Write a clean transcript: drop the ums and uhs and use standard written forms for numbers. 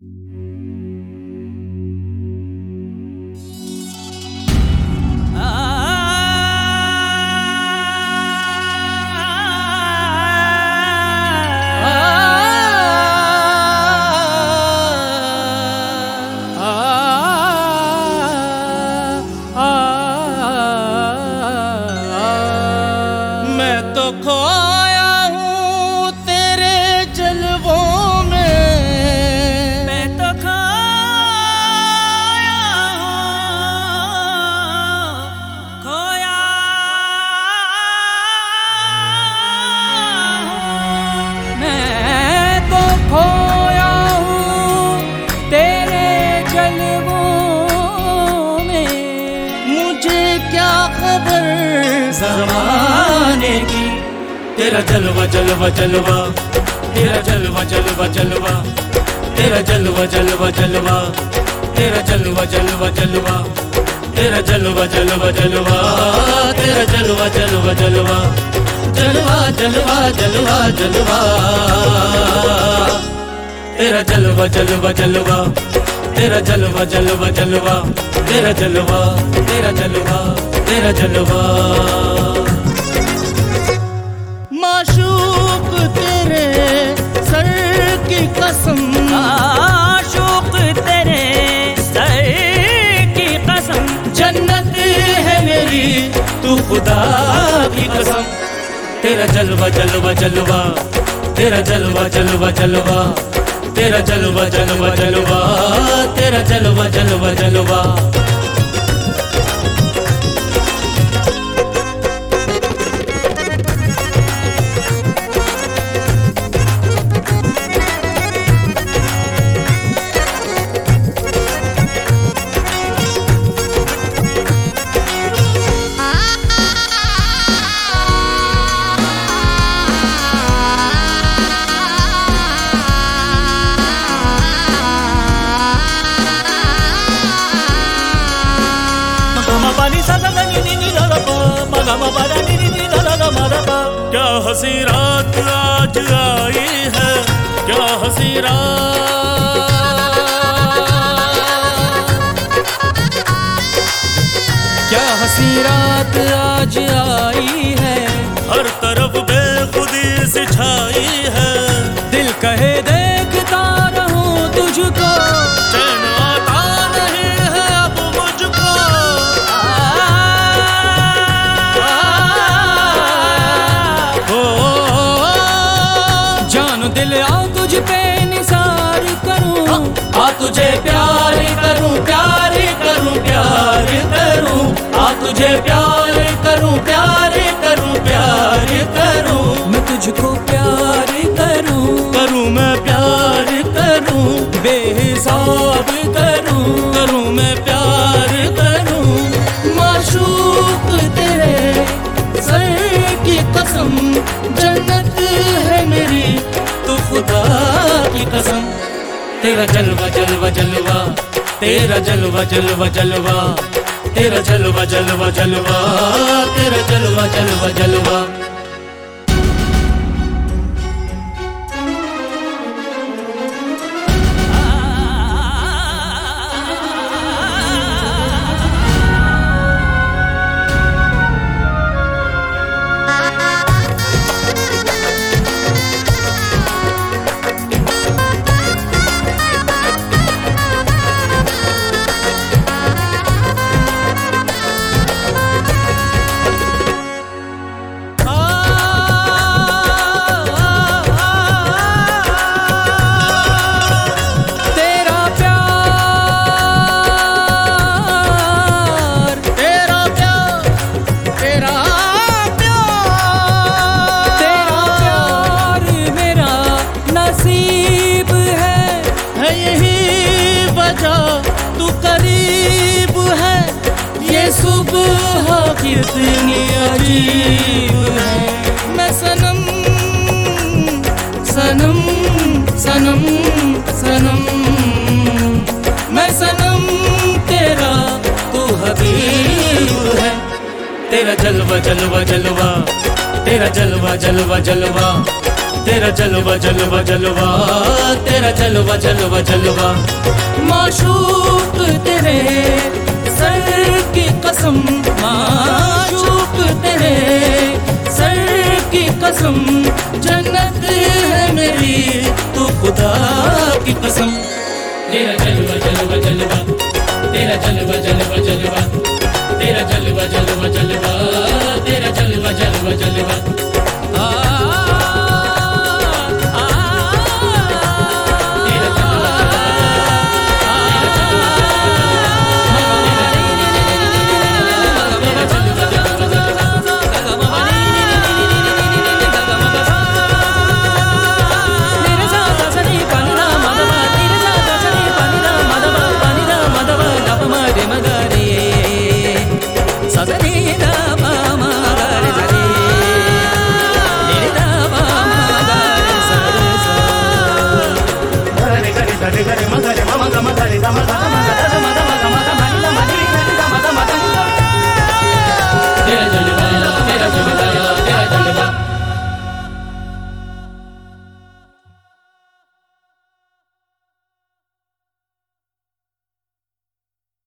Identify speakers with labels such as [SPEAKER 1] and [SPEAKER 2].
[SPEAKER 1] खोया हूँ तेरे जलवों में,
[SPEAKER 2] मैं तो खोया हूँ,
[SPEAKER 1] मैं तो खोया हूँ तेरे जलवों में। मुझे क्या खबर ज़माने की,
[SPEAKER 2] तेरा जलवा जलवा जलवा, तेरा जलवा जलवा जलवा, तेरा जलवा जलवा जलवा, तेरा जलवा जलवा जलवा, तेरा जलवा जलवा जलवा, तेरा जलवा जलवा जलवा, जलवा जलवा जलवा जलवा, तेरा जलवा जलवा जलवा, तेरा जलवा जलवा जलवा, तेरा जलवा, तेरा जलवा, तेरा जलवा।
[SPEAKER 1] माशूक तेरे सर की कसम,
[SPEAKER 2] आशूक तेरे सर की कसम,
[SPEAKER 1] जन्नत है मेरी
[SPEAKER 2] तू खुदा की कसम। तेरा जलवा जलवा जलवा, तेरा जलवा जलवा जलवा, तेरा जलवा जलवा जलवा, तेरा जलवा जलवा जलवा। क्या हंसी रात आज आई है, क्या हंसी रात,
[SPEAKER 1] क्या हंसी रात आज आई है।
[SPEAKER 2] हर तरफ बेखुदी सी छाई है,
[SPEAKER 1] दिल कहे देखता रहूं तुझको,
[SPEAKER 2] चैन आता नहीं है अब मुझको।
[SPEAKER 1] जान दिल आ तुझ पे निसार करूं,
[SPEAKER 2] आ तुझे प्यार करूं, प्यार करूं, प्यार करूं, आ तुझे प्यार करूं, प्यार करूं, प्यार करूं,
[SPEAKER 1] मैं तुझको प्यार करूं,
[SPEAKER 2] करूं मैं प्यार करूं,
[SPEAKER 1] बेहिसाब करूं,
[SPEAKER 2] करूं मैं प्यार करूं।
[SPEAKER 1] माशूक तेरे सर की कसम, जन्नत है मेरी तू खुदा की कसम।
[SPEAKER 2] तेरा जलवा जलवा जलवा, तेरा जलवा जलवा जलवा, तेरा जलवा जलवा जलवा, तेरा जलवा जलवा जलवा।
[SPEAKER 1] सुबह कितनी अजीब है। मैं सनम सनम सनम सनम, मैं सनम तेरा तू हबीब है।
[SPEAKER 2] तेरा जलवा जलवा जलवा, तेरा जलवा जलवा जलवा, तेरा जलवा जलवा जलवा, तेरा जलवा जलवा जलवा।
[SPEAKER 1] माशूक तेरे सर की कसम, माशूक तेरे सर की कसम, जन्नत है मेरी तू खुदा की कसम।
[SPEAKER 2] तेरा जलवा जलवा जलवा, तेरा जलवा जलवा जलवा, तेरा जलवा जलवा जलवा, तेरा जलवा जलवा जलवा।
[SPEAKER 1] Magare